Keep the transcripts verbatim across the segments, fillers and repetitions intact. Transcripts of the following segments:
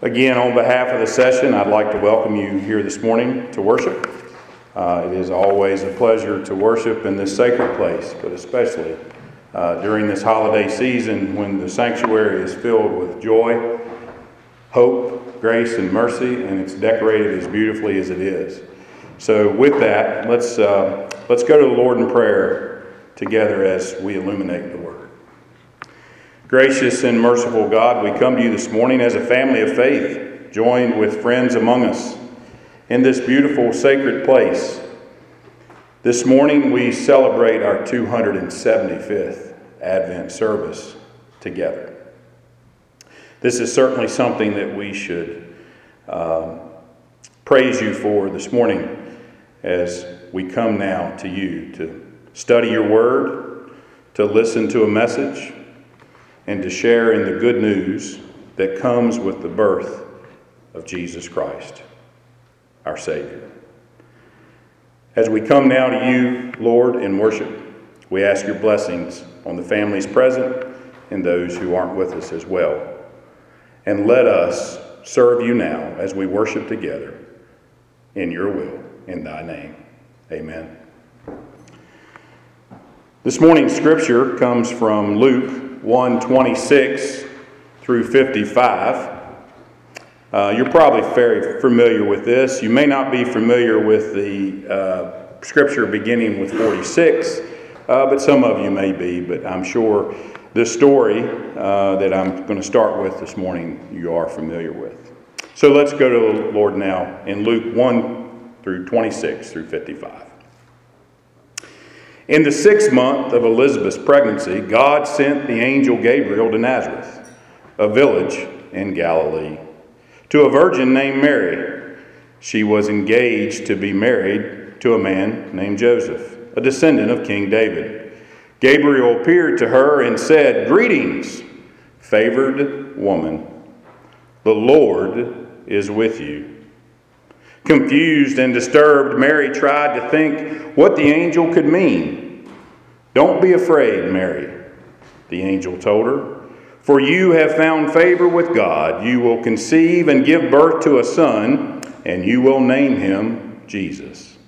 Again, on behalf of the session, I'd like to welcome you here this morning to worship. Uh, it is always a pleasure to worship in this sacred place, but especially uh, during this holiday season when the sanctuary is filled with joy, hope, grace, and mercy, and it's decorated as beautifully as it is. So with that, let's, uh, let's go to the Lord in prayer together as we illuminate the Word. Gracious and merciful God, we come to you this morning as a family of faith, joined with friends among us in this beautiful sacred place. This morning we celebrate our two hundred seventy-fifth Advent service together. This is certainly something that we should um, praise you for this morning as we come now to you to study your word, to listen to a message, and to share in the good news that comes with the birth of Jesus Christ, our Savior. As we come now to you, Lord, in worship, we ask your blessings on the families present and those who aren't with us as well. And let us serve you now as we worship together in your will, in thy name. Amen. This morning's scripture comes from Luke one twenty-six through fifty-five. Uh, you're probably very familiar with this. You may not be familiar with the uh, scripture beginning with forty-six, uh, but some of you may be. But I'm sure this story uh, that I'm going to start with this morning you are familiar with. So let's go to the Lord now in Luke one through twenty-six through fifty-five. In the sixth month of Elizabeth's pregnancy, God sent the angel Gabriel to Nazareth, a village in Galilee, to a virgin named Mary. She was engaged to be married to a man named Joseph, a descendant of King David. Gabriel appeared to her and said, "Greetings, favored woman. The Lord is with you." Confused and disturbed, Mary tried to think what the angel could mean. "Don't be afraid, Mary," the angel told her, "for you have found favor with God. You will conceive and give birth to a son, and you will name him Jesus.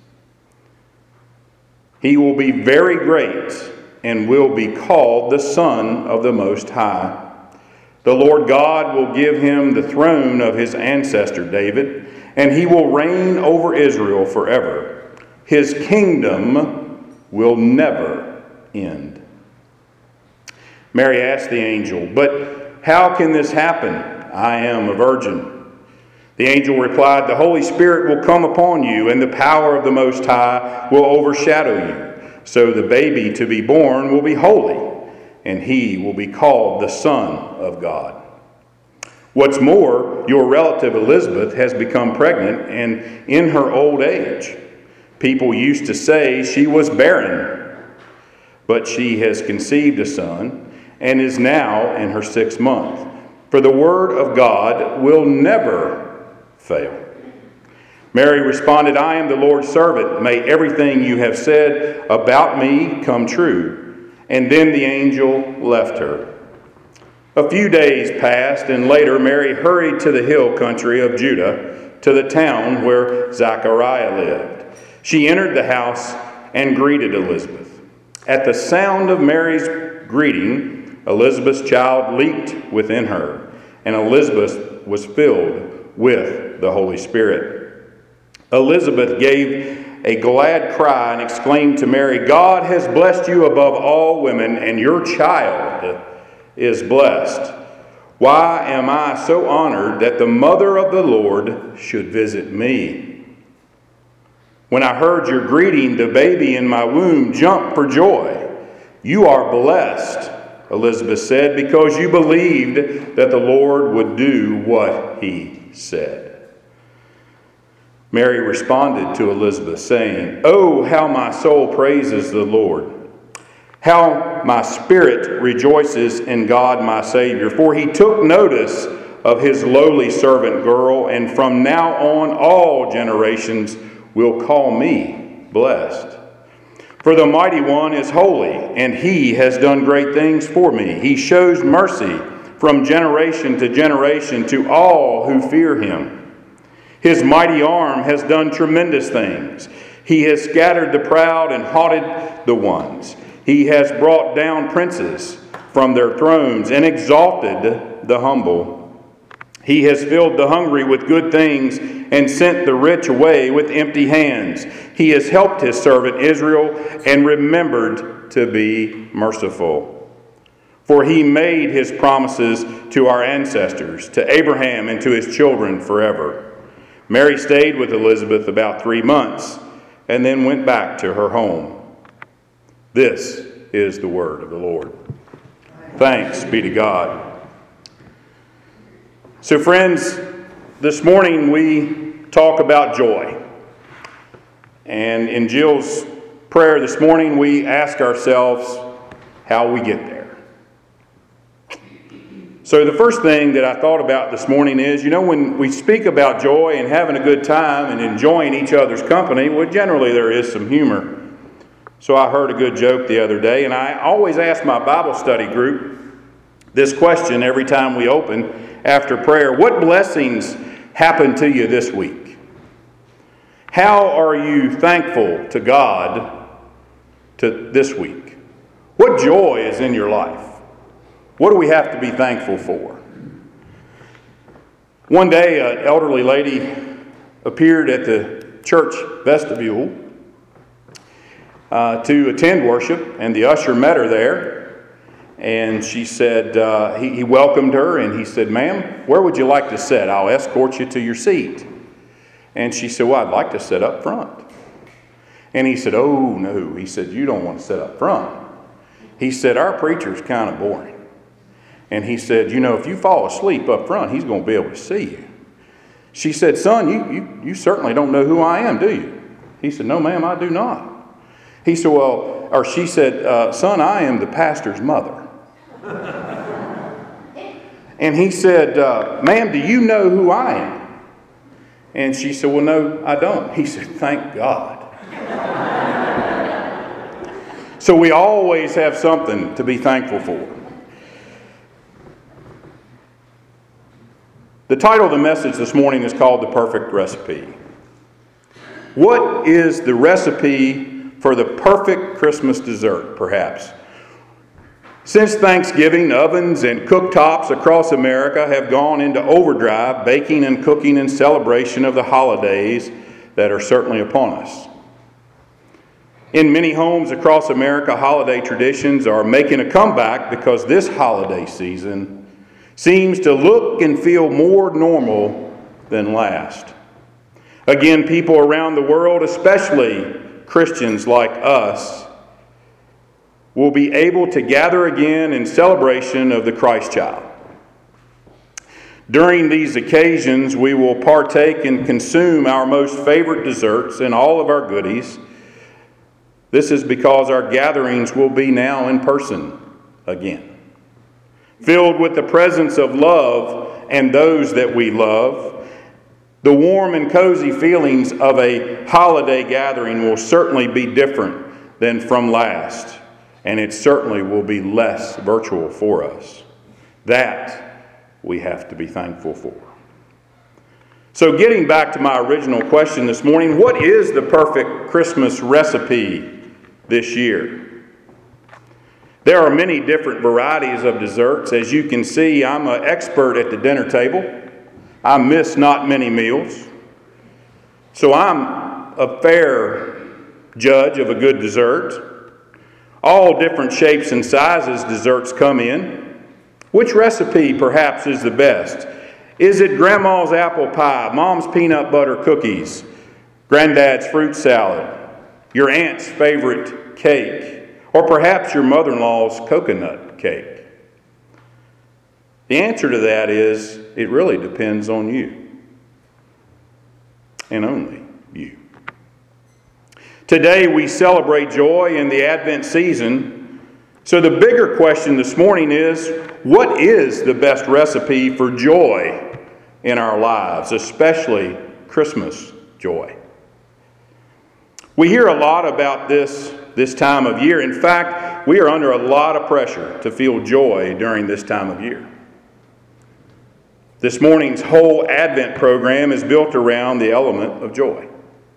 He will be very great and will be called the Son of the Most High. The Lord God will give him the throne of his ancestor David, and he will reign over Israel forever. His kingdom will never end." Mary asked the angel, "But how can this happen? I am a virgin." The angel replied, "The Holy Spirit will come upon you, and the power of the Most High will overshadow you. So the baby to be born will be holy, and he will be called the Son of God. What's more, your relative Elizabeth has become pregnant and in her old age. People used to say she was barren, but she has conceived a son and is now in her sixth month. For the word of God will never fail." Mary responded, "I am the Lord's servant. May everything you have said about me come true." And then the angel left her. A few days passed, and later Mary hurried to the hill country of Judah, to the town where Zachariah lived. She entered the house and greeted Elizabeth. At the sound of Mary's greeting, Elizabeth's child leaped within her, and Elizabeth was filled with the Holy Spirit. Elizabeth gave a glad cry and exclaimed to Mary, "God has blessed you above all women, and your child is blessed. Why am I so honored that the mother of the Lord should visit me? When I heard your greeting, the baby in my womb jumped for joy. You are blessed," Elizabeth said, "because you believed that the Lord would do what he said." Mary responded to Elizabeth, saying, "Oh, how my soul praises the Lord. How my spirit rejoices in God my Savior, for he took notice of his lowly servant girl, and from now on all generations will call me blessed. For the Mighty One is holy, and he has done great things for me. He shows mercy from generation to generation to all who fear him. His mighty arm has done tremendous things. He has scattered the proud and haughty the ones. He has brought down princes from their thrones and exalted the humble. He has filled the hungry with good things and sent the rich away with empty hands. He has helped his servant Israel and remembered to be merciful. For he made his promises to our ancestors, to Abraham and to his children forever. Mary stayed with Elizabeth about three months and then went back to her home. This is the word of the Lord. Thanks be to God. So friends, this morning we talk about joy. And in Jill's prayer this morning, we ask ourselves how we get there. So the first thing that I thought about this morning is, you know, when we speak about joy and having a good time and enjoying each other's company, well, generally there is some humor. So I heard a good joke the other day, and I always ask my Bible study group this question every time we open after prayer: what blessings happened to you this week? How are you thankful to God to this week? What joy is in your life? What do we have to be thankful for? One day, an elderly lady appeared at the church vestibule uh, to attend worship, and the usher met her there. And she said, uh, he, he welcomed her, and he said, "Ma'am, where would you like to sit? I'll escort you to your seat." And she said, "Well, I'd like to sit up front." And he said, "Oh, no." He said, "You don't want to sit up front." He said, "Our preacher's kind of boring." And he said, "You know, if you fall asleep up front, he's going to be able to see you." She said, "Son, you, you, you certainly don't know who I am, do you?" He said, "No, ma'am, I do not." He said, well, or she said, uh, "Son, I am the pastor's mother." And he said, uh, "Ma'am, do you know who I am?" And she said, "Well, no, I don't." He said, "Thank God." So we always have something to be thankful for. The title of the message this morning is called The Perfect Recipe. What is the recipe for the perfect Christmas dessert, perhaps? Since Thanksgiving, ovens and cooktops across America have gone into overdrive, baking and cooking in celebration of the holidays that are certainly upon us. In many homes across America, holiday traditions are making a comeback because this holiday season seems to look and feel more normal than last. Again, people around the world, especially Christians like us, will be able to gather again in celebration of the Christ child. During these occasions, we will partake and consume our most favorite desserts and all of our goodies. This is because our gatherings will be now in person again, filled with the presence of love and those that we love. The warm and cozy feelings of a holiday gathering will certainly be different than from last. And it certainly will be less virtual for us. That we have to be thankful for. So getting back to my original question this morning, what is the perfect Christmas recipe this year? There are many different varieties of desserts. As you can see, I'm an expert at the dinner table. I miss not many meals. So I'm a fair judge of a good dessert. All different shapes and sizes desserts come in. Which recipe perhaps is the best? Is it grandma's apple pie, mom's peanut butter cookies, granddad's fruit salad, your aunt's favorite cake, or perhaps your mother-in-law's coconut cake? The answer to that is, it really depends on you. And only you. Today we celebrate joy in the Advent season. So the bigger question this morning is, what is the best recipe for joy in our lives, especially Christmas joy? We hear a lot about this this time of year. In fact, we are under a lot of pressure to feel joy during this time of year. This morning's whole Advent program is built around the element of joy.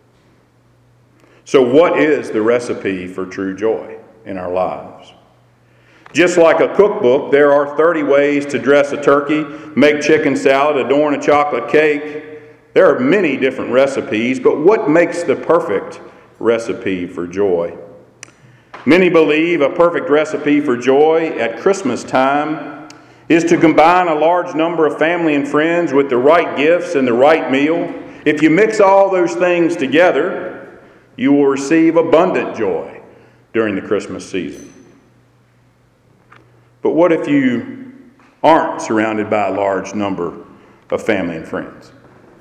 So what is the recipe for true joy in our lives? Just like a cookbook, there are thirty ways to dress a turkey, make chicken salad, adorn a chocolate cake. There are many different recipes, but what makes the perfect recipe for joy? Many believe a perfect recipe for joy at Christmas time is to combine a large number of family and friends with the right gifts and the right meal. If you mix all those things together, you will receive abundant joy during the Christmas season. But what if you aren't surrounded by a large number of family and friends?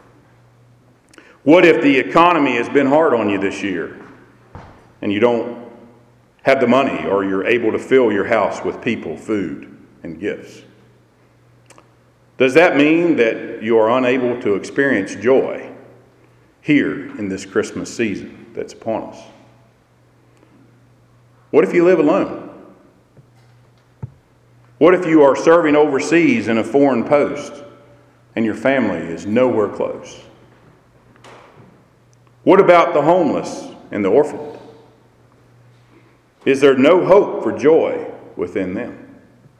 What if the economy has been hard on you this year and you don't have the money or you're able to fill your house with people, food, and gifts? Does that mean that you are unable to experience joy here in this Christmas season that's upon us? What if you live alone? What if you are serving overseas in a foreign post and your family is nowhere close? What about the homeless and the orphaned? Is there no hope for joy within them?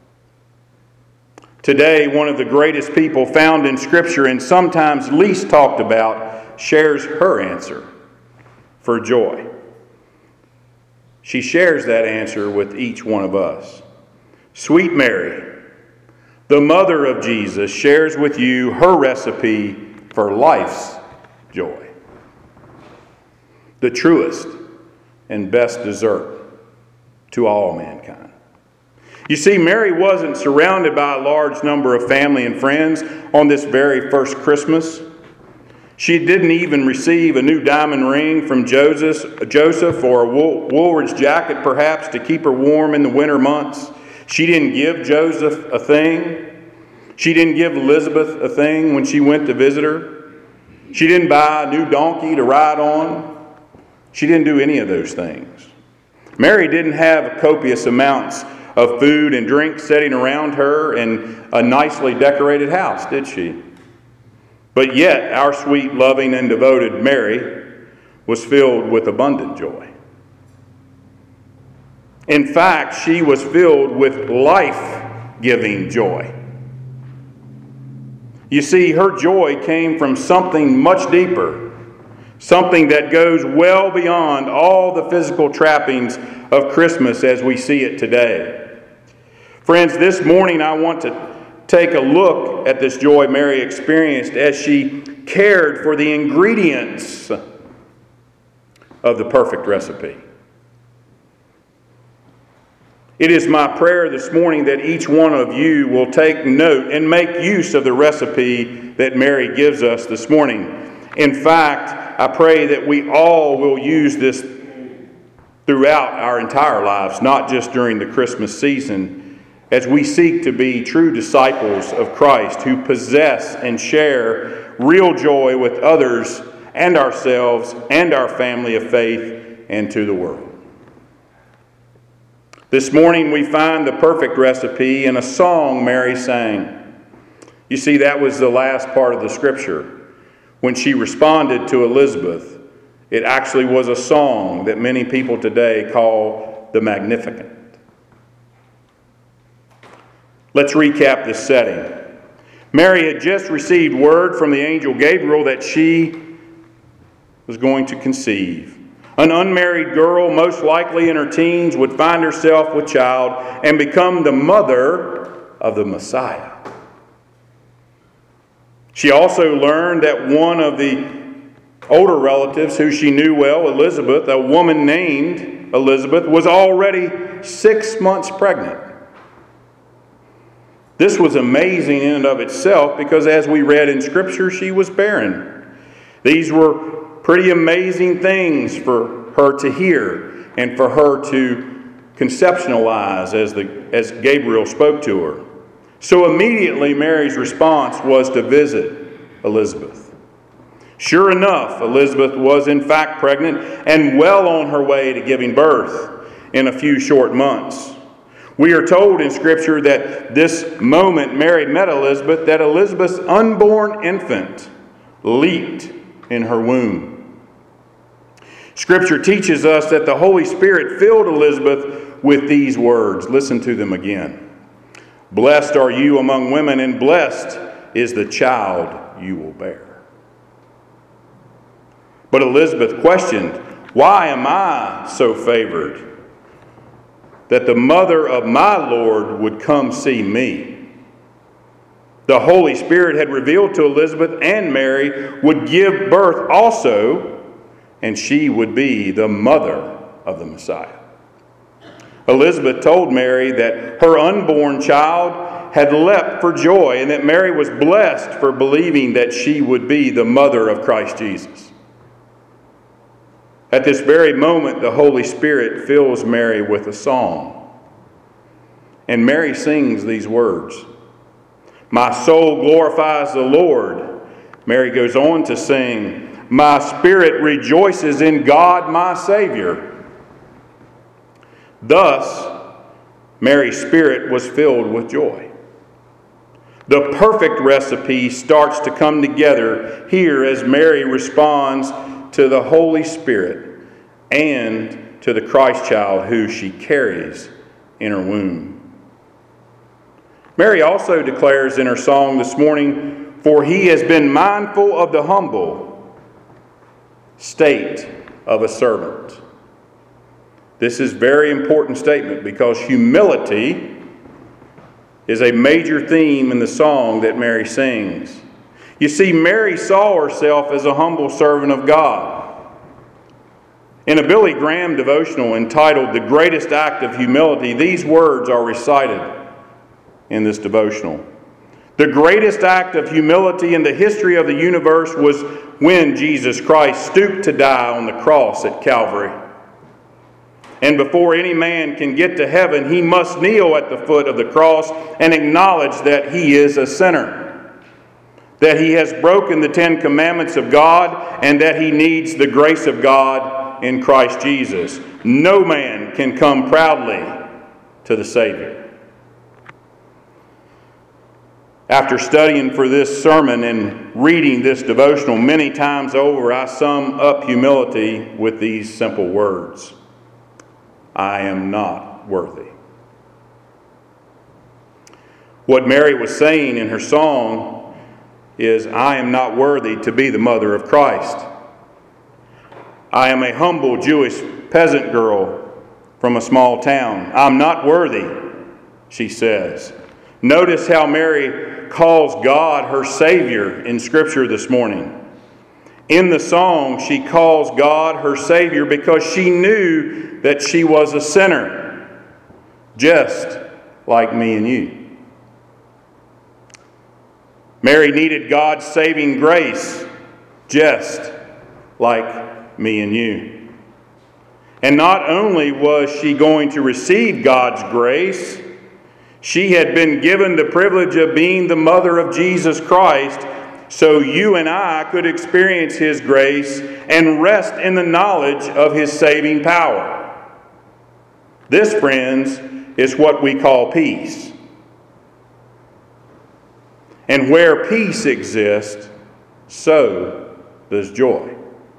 Today, one of the greatest people found in Scripture and sometimes least talked about shares her answer for joy. She shares that answer with each one of us. Sweet Mary, the mother of Jesus, shares with you her recipe for life's joy. The truest and best dessert to all mankind. You see, Mary wasn't surrounded by a large number of family and friends on this very first Christmas. She didn't even receive a new diamond ring from Joseph, Joseph or a Woolridge jacket, perhaps, to keep her warm in the winter months. She didn't give Joseph a thing. She didn't give Elizabeth a thing when she went to visit her. She didn't buy a new donkey to ride on. She didn't do any of those things. Mary didn't have copious amounts of food and drink sitting around her in a nicely decorated house, did she? But yet, our sweet, loving, and devoted Mary was filled with abundant joy. In fact, she was filled with life-giving joy. You see, her joy came from something much deeper, something that goes well beyond all the physical trappings of Christmas as we see it today. Friends, this morning I want to take a look at this joy Mary experienced as she cared for the ingredients of the perfect recipe. It is my prayer this morning that each one of you will take note and make use of the recipe that Mary gives us this morning. In fact, I pray that we all will use this throughout our entire lives, not just during the Christmas season, as we seek to be true disciples of Christ who possess and share real joy with others and ourselves and our family of faith and to the world. This morning we find the perfect recipe in a song Mary sang. You see, that was the last part of the scripture. When she responded to Elizabeth, it actually was a song that many people today call the Magnificat. Let's recap this setting. Mary had just received word from the angel Gabriel that she was going to conceive. An unmarried girl, most likely in her teens, would find herself with child and become the mother of the Messiah. She also learned that one of the older relatives who she knew well, Elizabeth, a woman named Elizabeth, was already six months pregnant. This was amazing in and of itself because, as we read in Scripture, she was barren. These were pretty amazing things for her to hear and for her to conceptualize as, the, as Gabriel spoke to her. So immediately Mary's response was to visit Elizabeth. Sure enough, Elizabeth was in fact pregnant and well on her way to giving birth in a few short months. We are told in Scripture that this moment Mary met Elizabeth, that Elizabeth's unborn infant leaped in her womb. Scripture teaches us that the Holy Spirit filled Elizabeth with these words. Listen to them again. Blessed are you among women, and blessed is the child you will bear. But Elizabeth questioned, why am I so favored that the mother of my Lord would come see me? The Holy Spirit had revealed to Elizabeth and Mary would give birth also, and she would be the mother of the Messiah. Elizabeth told Mary that her unborn child had leapt for joy, and that Mary was blessed for believing that she would be the mother of Christ Jesus. At this very moment, the Holy Spirit fills Mary with a song. And Mary sings these words. My soul glorifies the Lord. Mary goes on to sing, my spirit rejoices in God my Savior. Thus, Mary's spirit was filled with joy. The perfect recipe starts to come together here as Mary responds to the Holy Spirit and to the Christ child who she carries in her womb. Mary also declares in her song this morning, for he has been mindful of the humble state of a servant. This is a very important statement because humility is a major theme in the song that Mary sings. You see, Mary saw herself as a humble servant of God. In a Billy Graham devotional entitled The Greatest Act of Humility, these words are recited in this devotional. The greatest act of humility in the history of the universe was when Jesus Christ stooped to die on the cross at Calvary. And before any man can get to heaven, he must kneel at the foot of the cross and acknowledge that he is a sinner, that he has broken the Ten Commandments of God, and that he needs the grace of God in Christ Jesus. No man can come proudly to the Savior. After studying for this sermon and reading this devotional many times over, I sum up humility with these simple words. I am not worthy. What Mary was saying in her song is, I am not worthy to be the mother of Christ. I am a humble Jewish peasant girl from a small town. I'm not worthy, she says. Notice how Mary calls God her Savior in Scripture this morning. In the song, she calls God her Savior because she knew that she was a sinner, just like me and you. Mary needed God's saving grace, just like me and you. And not only was she going to receive God's grace, she had been given the privilege of being the mother of Jesus Christ, so you and I could experience His grace and rest in the knowledge of His saving power. This, friends, is what we call peace. And where peace exists, so does joy.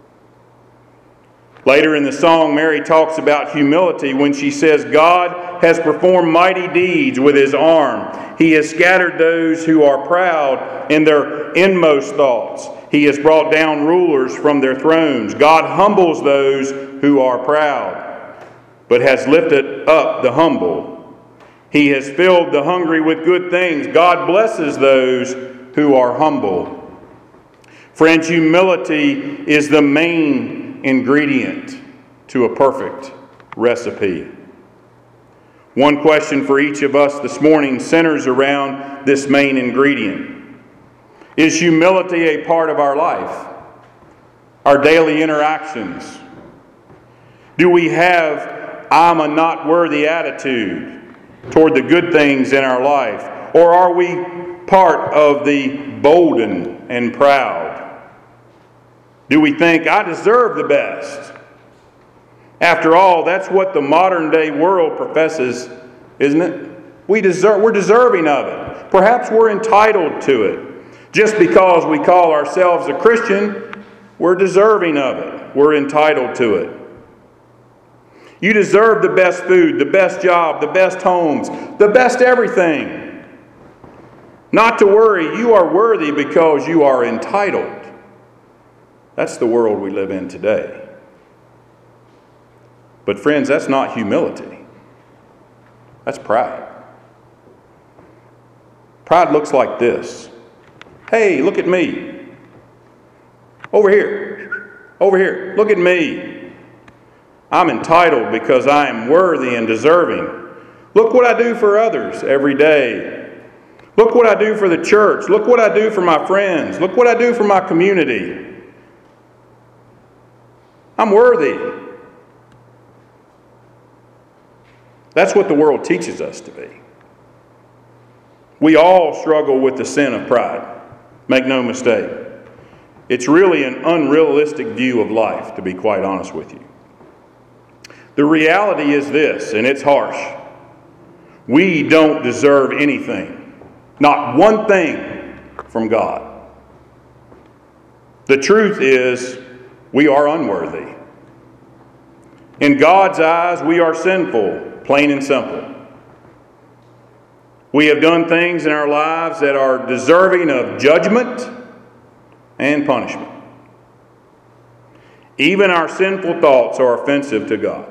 Later in the song, Mary talks about humility when she says, God has performed mighty deeds with His arm. He has scattered those who are proud in their inmost thoughts. He has brought down rulers from their thrones. God humbles those who are proud, but has lifted up the humble. He has filled the hungry with good things. God blesses those who are humble. Friends, humility is the main ingredient to a perfect recipe. One question for each of us this morning centers around this main ingredient. Is humility a part of our life? Our daily interactions? Do we have I'm a not worthy attitude toward the good things in our life? Or are we part of the bolden and proud? Do we think I deserve the best? After all, that's what the modern day world professes isn't it? We deserve, we're deserving of it. Perhaps we're entitled to it. Just because we call ourselves a Christian, we're deserving of it. We're entitled to it. You deserve the best food, the best job, the best homes, the best everything. Not to worry, you are worthy because you are entitled. That's the world we live in today. But friends, that's not humility. That's pride. Pride looks like this. Hey, look at me. Over here. Over here. Look at me. I'm entitled because I am worthy and deserving. Look what I do for others every day. Look what I do for the church. Look what I do for my friends. Look what I do for my community. I'm worthy. That's what the world teaches us to be. We all struggle with the sin of pride. Make no mistake. It's really an unrealistic view of life, to be quite honest with you. The reality is this, and it's harsh. We don't deserve anything, not one thing from God. The truth is, we are unworthy. In God's eyes, we are sinful, plain and simple. We have done things in our lives that are deserving of judgment and punishment. Even our sinful thoughts are offensive to God.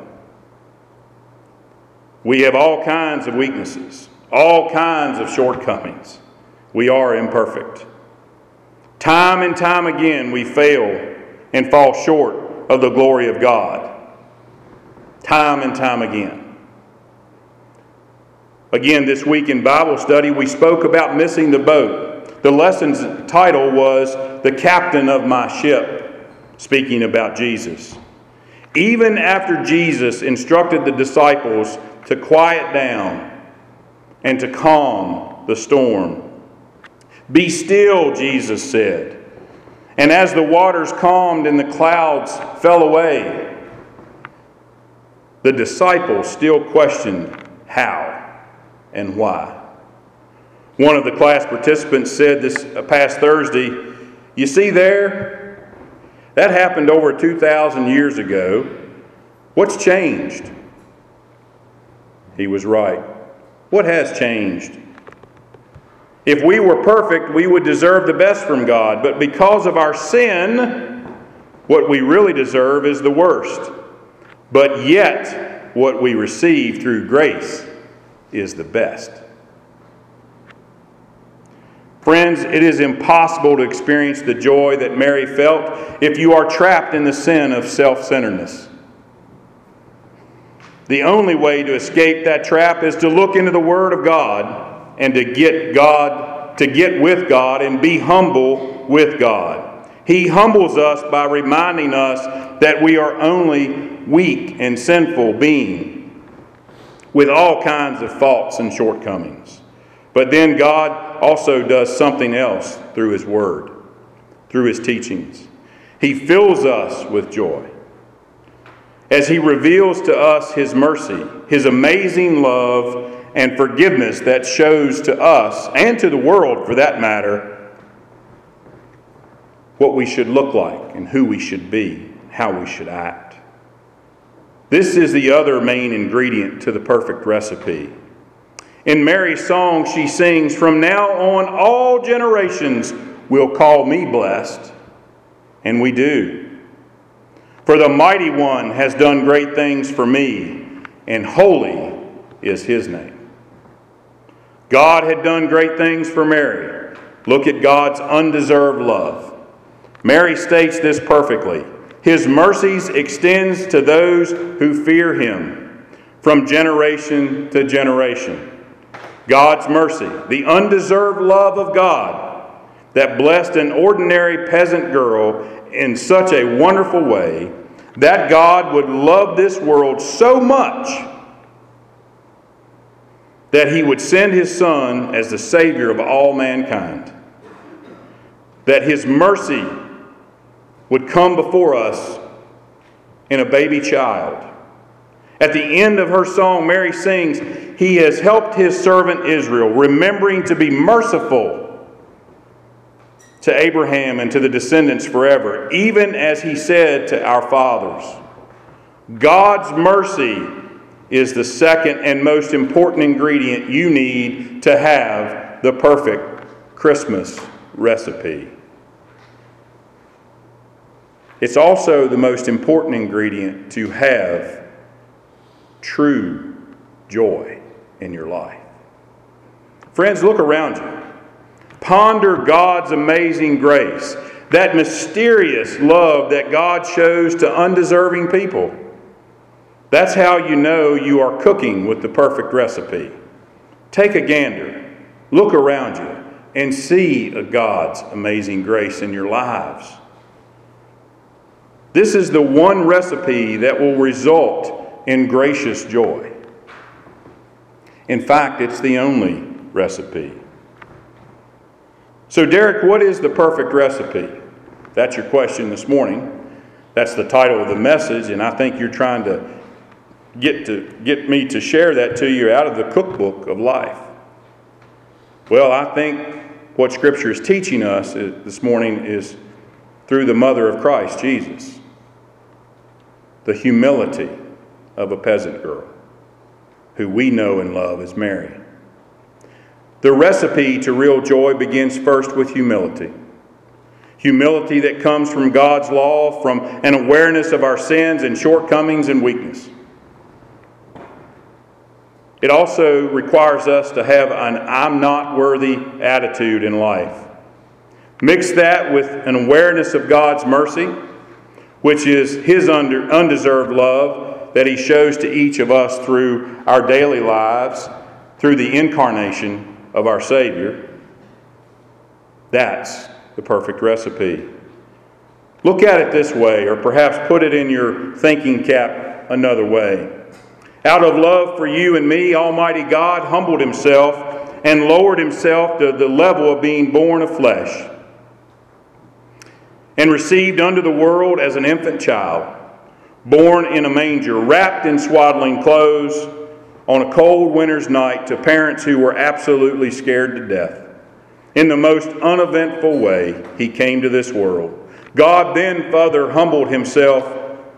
We have all kinds of weaknesses, all kinds of shortcomings. We are imperfect. Time and time again, we fail and fall short of the glory of God. Time and time again. Again, this week in Bible study, we spoke about missing the boat. The lesson's title was The Captain of My Ship, speaking about Jesus. Even after Jesus instructed the disciples to quiet down and to calm the storm. Be still, Jesus said. And as the waters calmed and the clouds fell away, the disciples still questioned how and why. One of the class participants said this past Thursday, you see there, that happened over two thousand years ago. What's changed? He was right. What has changed? If we were perfect, we would deserve the best from God. But because of our sin, what we really deserve is the worst. But yet, what we receive through grace is the best. Friends, it is impossible to experience the joy that Mary felt if you are trapped in the sin of self-centeredness. The only way to escape that trap is to look into the Word of God and to get God, to get with God and be humble with God. He humbles us by reminding us that we are only weak and sinful beings with all kinds of faults and shortcomings. But then God also does something else through His Word, through His teachings. He fills us with joy as He reveals to us His mercy, His amazing love and forgiveness that shows to us, and to the world for that matter, what we should look like and who we should be, how we should act. This is the other main ingredient to the perfect recipe. In Mary's song, she sings, "From now on, all generations will call me blessed." And we do. For the Mighty One has done great things for me, and holy is His name. God had done great things for Mary. Look at God's undeserved love. Mary states this perfectly. His mercies extends to those who fear Him from generation to generation. God's mercy, the undeserved love of God that blessed an ordinary peasant girl in such a wonderful way, that God would love this world so much that He would send His Son as the Savior of all mankind. That His mercy would come before us in a baby child, At the end of her song, Mary sings, "He has helped his servant Israel, remembering to be merciful to Abraham and to the descendants forever, even as he said to our fathers." God's mercy is the second and most important ingredient you need to have the perfect Christmas recipe. It's also the most important ingredient to have true joy in your life. Friends, look around you. Ponder God's amazing grace, that mysterious love that God shows to undeserving people. That's how you know you are cooking with the perfect recipe. Take a gander, look around you, and see God's amazing grace in your lives. This is the one recipe that will result in gracious joy. In fact, it's the only recipe. So, Derek, what is the perfect recipe? That's your question this morning. That's the title of the message, and I think you're trying to get to get me to share that to you out of the cookbook of life. Well, I think what Scripture is teaching us this morning is through the mother of Christ, Jesus. The humility of a peasant girl, who we know and love as Mary. The recipe to real joy begins first with humility. Humility that comes from God's law, from an awareness of our sins and shortcomings and weakness. It also requires us to have an I'm not worthy attitude in life. Mix that with an awareness of God's mercy, which is His under, undeserved love that He shows to each of us through our daily lives, through the incarnation of our Savior. That's the perfect recipe. Look at it this way, or perhaps put it in your thinking cap another way. Out of love for you and me, Almighty God humbled Himself and lowered Himself to the level of being born of flesh, and received unto the world as an infant child, born in a manger, wrapped in swaddling clothes, on a cold winter's night to parents who were absolutely scared to death. In the most uneventful way, He came to this world. God then further humbled Himself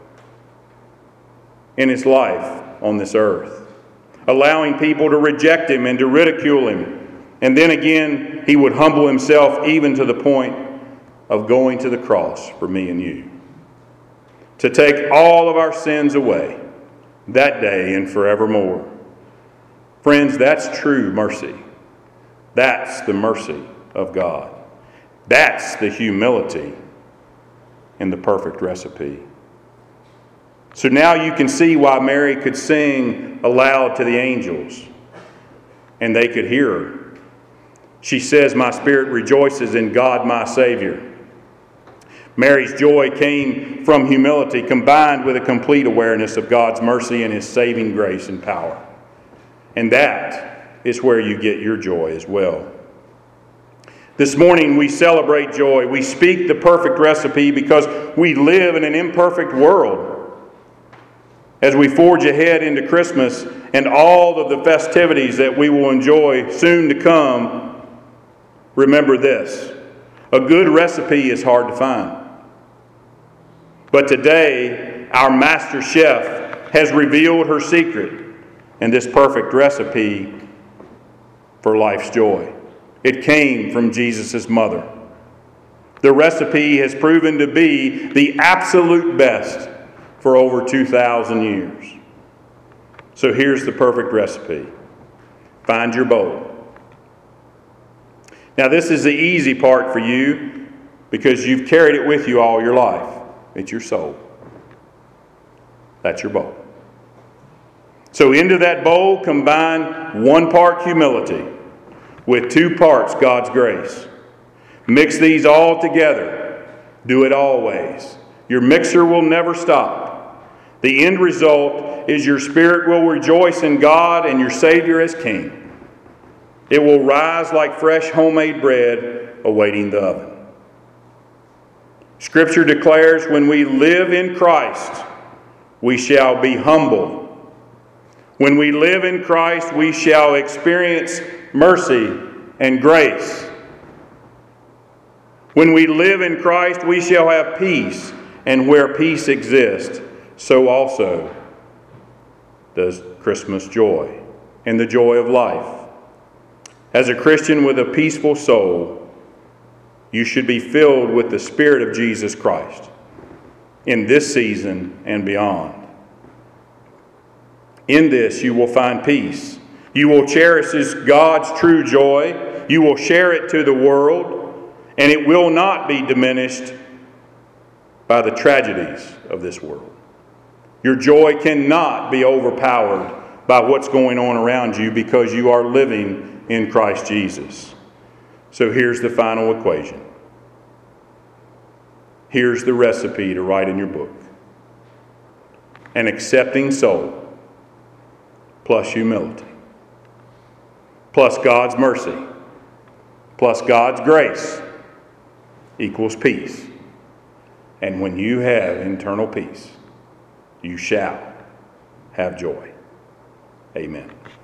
in His life on this earth, allowing people to reject Him and to ridicule Him. And then again, He would humble Himself even to the point of going to the cross for me and you, to take all of our sins away that day and forevermore. Friends, that's true mercy. That's the mercy of God. That's the humility and the perfect recipe. So now you can see why Mary could sing aloud to the angels, and they could hear her. She says, "My spirit rejoices in God my Savior." Mary's joy came from humility combined with a complete awareness of God's mercy and His saving grace and power. And that is where you get your joy as well. This morning we celebrate joy. We speak the perfect recipe because we live in an imperfect world. As we forge ahead into Christmas and all of the festivities that we will enjoy soon to come, remember this: a good recipe is hard to find. But today, our master chef has revealed her secret and this perfect recipe for life's joy. It came from Jesus' mother. The recipe has proven to be the absolute best for over two thousand years. So here's the perfect recipe. Find your bowl. Now this is the easy part for you because you've carried it with you all your life. It's your soul. That's your bowl. So into that bowl combine one part humility with two parts God's grace. Mix these all together. Do it always. Your mixer will never stop. The end result is your spirit will rejoice in God and your Savior as King. It will rise like fresh homemade bread awaiting the oven. Scripture declares when we live in Christ, we shall be humble When we live in Christ, we shall experience mercy and grace. When we live in Christ, we shall have peace, and where peace exists, so also does Christmas joy and the joy of life. As a Christian with a peaceful soul, you should be filled with the Spirit of Jesus Christ in this season and beyond. In this you will find peace. You will cherish God's true joy. You will share it to the world, and it will not be diminished by the tragedies of this world. Your joy cannot be overpowered by what's going on around you because you are living in Christ Jesus. So here's the final equation. Here's the recipe to write in your book. An accepting soul plus humility plus God's mercy plus God's grace equals peace. And when you have internal peace, you shall have joy. Amen.